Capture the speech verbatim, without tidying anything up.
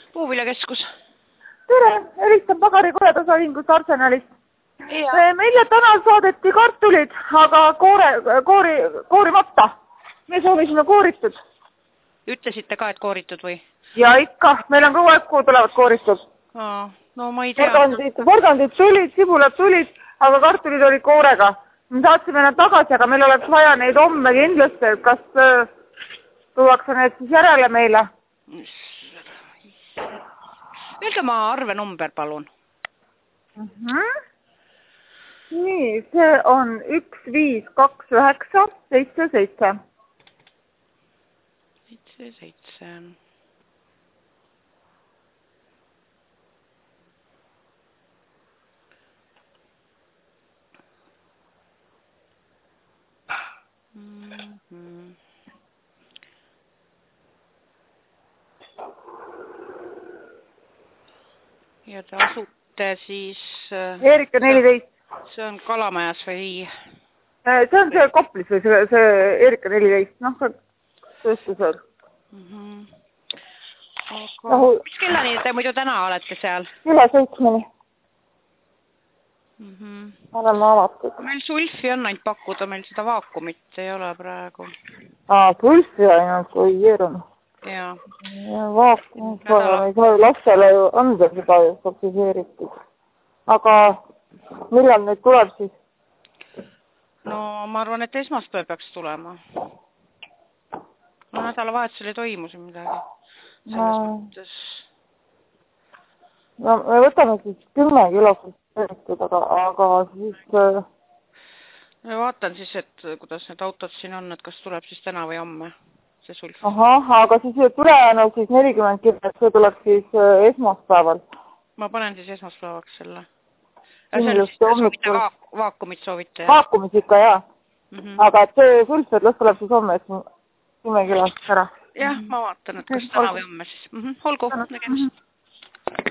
Puuviljakeskus. Tere, helistan Pagarikoja tasaühingust Arsenalist. Ja. Meile täna saadeti kartulid, aga koore, koori, koorimata. Me soovisime kooritud. Ütlesite ka, et kooritud või? Ja ikka, meil on kogu aeg kuhu tulevad kooritud. Aa, no ma ei tea. Porgandid, porgandid tulid, sibulad tulid, aga kartulid olid koorega. Me saatsime nad tagasi, aga meil oleks vaja neid homme kindlasti, kas äh, tuuakse need siis järele meile. Öelge ma arvenumber, palun. Uh -huh. Nii, see on üks viis kaks üheksa seitse seitse. seitse seitse. Mm-hmm. Ja te asute siis... Erika neliteist. See on Kalamajas või? See on see Koplis või see, see Erika neliteist. Noh, see tõstusel. Mm -hmm. Aga no, mis kellani te muidu täna olete seal? Üle seitsmeni. Mm -hmm. Oleme avatud. Meil sulfi on ainult pakkuda, meil seda vaakumit ei ole praegu. Aa, sulfi ainult, kui jeerunud. Jaa. Ja vaakumit, aga me ei saa lastele ju anda seda ju subsideeritud. Aga millal nüüd tuleb siis? No ma arvan, et esmaspäev peaks tulema. No nädalavahetusel ei toimu siin midagi. Selles no. mõttes. No me võtame siis kümme kilo eritud, aga, aga siis... Ma vaatan siis, et kuidas need autod siin on, et kas tuleb siis täna või homme see sulf. Ahah, aga siis tulejäänud siis nelikümmend kilo, see tuleb siis esmaspäeval. Ma panen siis esmaspäevaks selle. Hommikul... Vaakumit soovite? Vaakumit ikka, jaa. Mm -hmm. Aga et see sulfed lõpp tuleb siis homme, et kümme kilost ära. Jah, ma vaatan, et kas täna või homme siis. Mm -hmm. Olgu, nägemist.